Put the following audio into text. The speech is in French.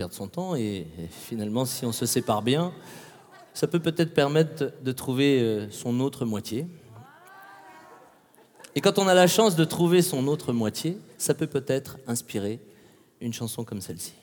perdre son temps et finalement, si on se sépare bien, ça peut peut-être permettre de trouver son autre moitié. Et quand on a la chance de trouver son autre moitié, ça peut peut-être inspirer une chanson comme celle-ci.